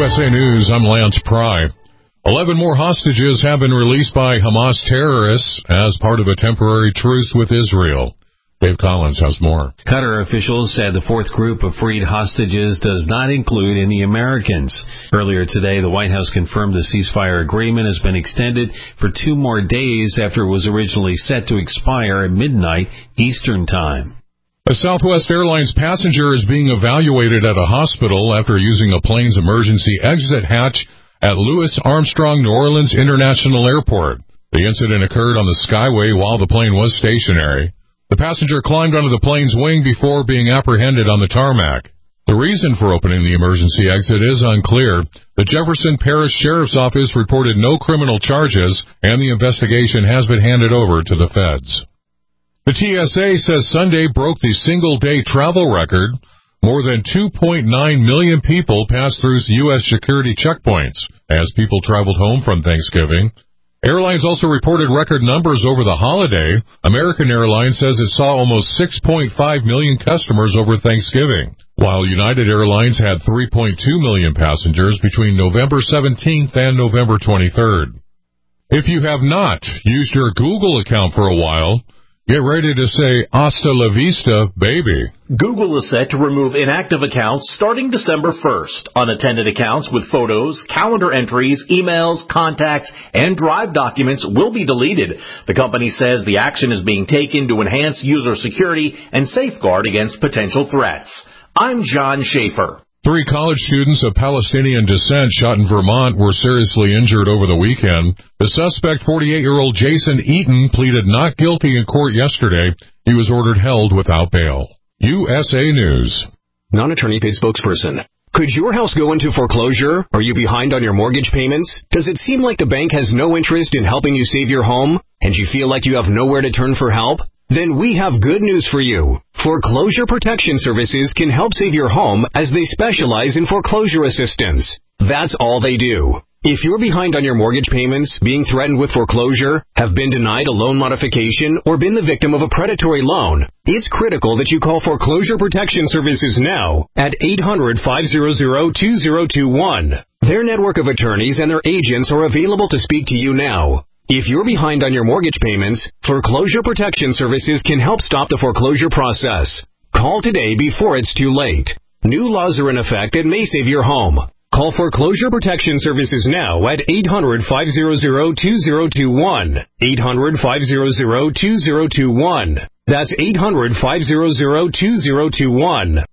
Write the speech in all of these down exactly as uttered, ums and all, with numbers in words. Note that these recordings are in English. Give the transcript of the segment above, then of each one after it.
S A News, I'm Lance Pry. Eleven more hostages have been released by Hamas terrorists as part of a temporary truce with Israel. Dave Collins has more. Qatar officials said the fourth group of freed hostages does not include any Americans. Earlier today, the White House confirmed the ceasefire agreement has been extended for two more days after it was originally set to expire at midnight Eastern Time. A Southwest Airlines passenger is being evaluated at a hospital after using a plane's emergency exit hatch at Louis Armstrong New Orleans International Airport. The incident occurred on the Skyway while the plane was stationary. The passenger climbed onto the plane's wing before being apprehended on the tarmac. The reason for opening the emergency exit is unclear. The Jefferson Parish Sheriff's Office reported no criminal charges, and the investigation has been handed over to the feds. The T S A says Sunday broke the single-day travel record. More than two point nine million people passed through U S security checkpoints as people traveled home from Thanksgiving. Airlines also reported record numbers over the holiday. American Airlines says it saw almost six point five million customers over Thanksgiving, while United Airlines had three point two million passengers between November seventeenth and November twenty-third. If you have not used your Google account for a while, get ready to say hasta la vista, baby. Google is set to remove inactive accounts starting December first. Unattended accounts with photos, calendar entries, emails, contacts, and Drive documents will be deleted. The company says the action is being taken to enhance user security and safeguard against potential threats. I'm John Schaefer. Three college students of Palestinian descent shot in Vermont were seriously injured over the weekend. The suspect, forty-eight-year-old Jason Eaton, pleaded not guilty in court yesterday. He was ordered held without bail. U S A News. Non-attorney paid spokesperson. Could your house go into foreclosure? Are you behind on your mortgage payments? Does it seem like the bank has no interest in helping you save your home? And you feel like you have nowhere to turn for help? Then we have good news for you. Foreclosure Protection Services can help save your home as they specialize in foreclosure assistance. That's all they do. If you're behind on your mortgage payments, being threatened with foreclosure, have been denied a loan modification, or been the victim of a predatory loan, it's critical that you call Foreclosure Protection Services now at eight hundred, five hundred, two oh two one. Their network of attorneys and their agents are available to speak to you now. If you're behind on your mortgage payments, Foreclosure Protection Services can help stop the foreclosure process. Call today before it's too late. New laws are in effect that may save your home. Call Foreclosure Protection Services now at eight hundred, five hundred, two oh two one. eight hundred, five hundred, two oh two one. That's eight hundred, five hundred, two oh two one.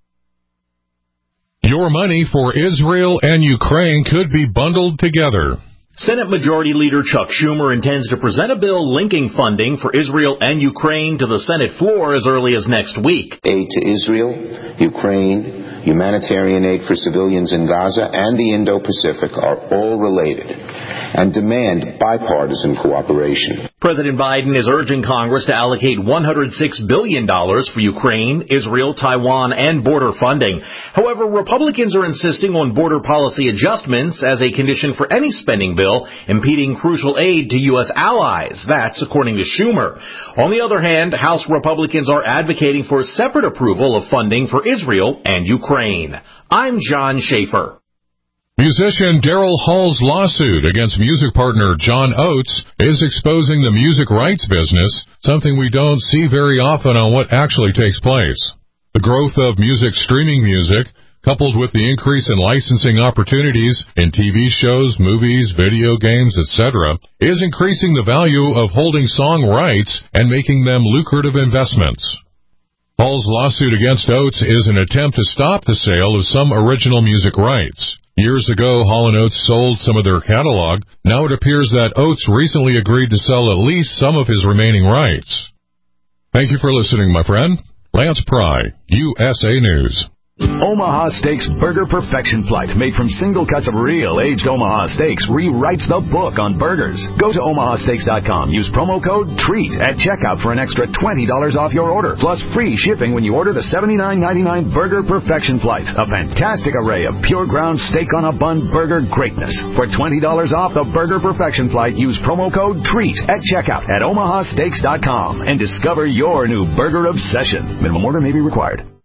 Your money for Israel and Ukraine could be bundled together. Senate Majority Leader Chuck Schumer intends to present a bill linking funding for Israel and Ukraine to the Senate floor as early as next week. Aid to Israel, Ukraine, humanitarian aid for civilians in Gaza, and the Indo-Pacific are all related and demand bipartisan cooperation. President Biden is urging Congress to allocate one hundred six billion dollars for Ukraine, Israel, Taiwan, and border funding. However, Republicans are insisting on border policy adjustments as a condition for any spending bill, impeding crucial aid to U S allies. That's according to Schumer. On the other hand, House Republicans are advocating for separate approval of funding for Israel and Ukraine. I'm John Schaefer. Musician Daryl Hall's lawsuit against music partner John Oates is exposing the music rights business, something we don't see very often on what actually takes place. The growth of music streaming music, coupled with the increase in licensing opportunities in T V shows, movies, video games, et cetera, is increasing the value of holding song rights and making them lucrative investments. Hall's lawsuit against Oates is an attempt to stop the sale of some original music rights. Years ago, Hall and Oates sold some of their catalog. Now it appears that Oates recently agreed to sell at least some of his remaining rights. Thank you for listening, my friend. Lance Pry, U S A News. Omaha Steaks Burger Perfection Flight, made from single cuts of real aged Omaha steaks, rewrites the book on burgers. Go to omaha steaks dot com. Use promo code TREAT at checkout for an extra twenty dollars off your order, plus free shipping when you order the seventy-nine ninety-nine Burger Perfection Flight, a fantastic array of pure ground steak on a bun burger greatness. For twenty dollars off the Burger Perfection Flight, use promo code TREAT at checkout at omaha steaks dot com and discover your new burger obsession. Minimum order may be required.